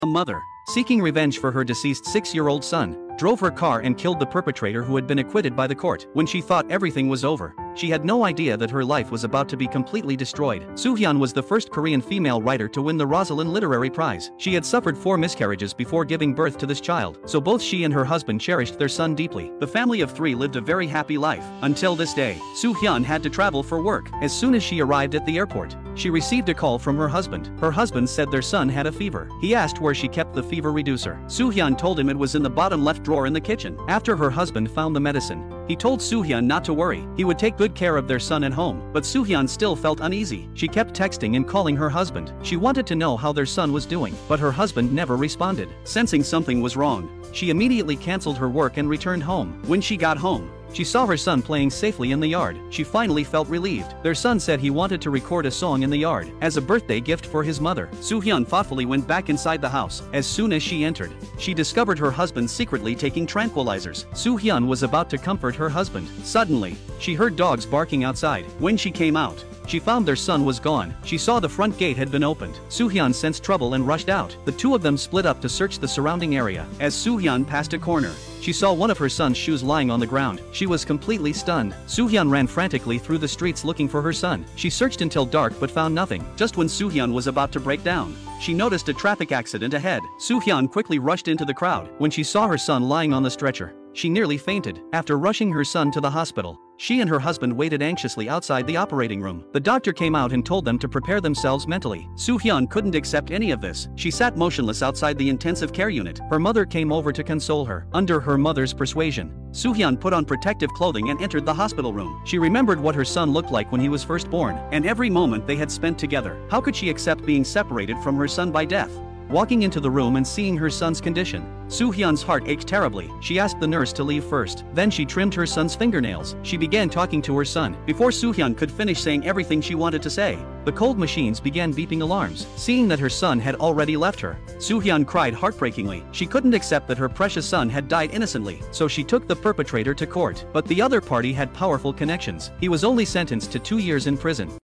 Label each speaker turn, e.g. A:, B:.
A: A mother, seeking revenge for her deceased 6-year-old son, drove her car and killed the perpetrator who had been acquitted by the court. When she thought everything was over, she had no idea that her life was about to be completely destroyed. Soo-hyun was the first Korean female writer to win the Rosalind Literary Prize. She had suffered 4 miscarriages before giving birth to this child, so both she and her husband cherished their son deeply. The family of 3 lived a very happy life. Until this day, Soo-hyun had to travel for work. As soon as she arrived at the airport, she received a call from her husband. Her husband said their son had a fever. He asked where she kept the fever reducer. Soo-hyun told him it was in the bottom left drawer in the kitchen. After her husband found the medicine, he told Soo-hyun not to worry. He would take good care of their son at home. But Soo-hyun still felt uneasy. She kept texting and calling her husband. She wanted to know how their son was doing, but her husband never responded. Sensing something was wrong, she immediately canceled her work and returned home. When she got home, she saw her son playing safely in the yard. She finally felt relieved. Their son said he wanted to record a song in the yard as a birthday gift for his mother. Soo-hyun thoughtfully went back inside the house. As soon as she entered, she discovered her husband secretly taking tranquilizers. Soo-hyun was about to comfort her husband. Suddenly, she heard dogs barking outside. When she came out, she found their son was gone. She saw the front gate had been opened. Soo-hyun sensed trouble and rushed out. The two of them split up to search the surrounding area. As Soo-hyun passed a corner, she saw one of her son's shoes lying on the ground. She was completely stunned. Soo-hyun ran frantically through the streets looking for her son. She searched until dark but found nothing. Just when Soo-hyun was about to break down, she noticed a traffic accident ahead. Soo-hyun quickly rushed into the crowd. When she saw her son lying on the stretcher, she nearly fainted. After rushing her son to the hospital, she and her husband waited anxiously outside the operating room. The doctor came out and told them to prepare themselves mentally. Soo-hyun couldn't accept any of this. She sat motionless outside the intensive care unit. Her mother came over to console her. Under her mother's persuasion, Soo-hyun put on protective clothing and entered the hospital room. She remembered what her son looked like when he was first born, and every moment they had spent together. How could she accept being separated from her son by death? Walking into the room and seeing her son's condition, Soo-hyun's heart ached terribly. She asked the nurse to leave first. Then she trimmed her son's fingernails. She began talking to her son. Before Soo-hyun could finish saying everything she wanted to say, the cold machines began beeping alarms. Seeing that her son had already left her, Soo-hyun cried heartbreakingly. She couldn't accept that her precious son had died innocently, so she took the perpetrator to court. But the other party had powerful connections. He was only sentenced to 2 years in prison.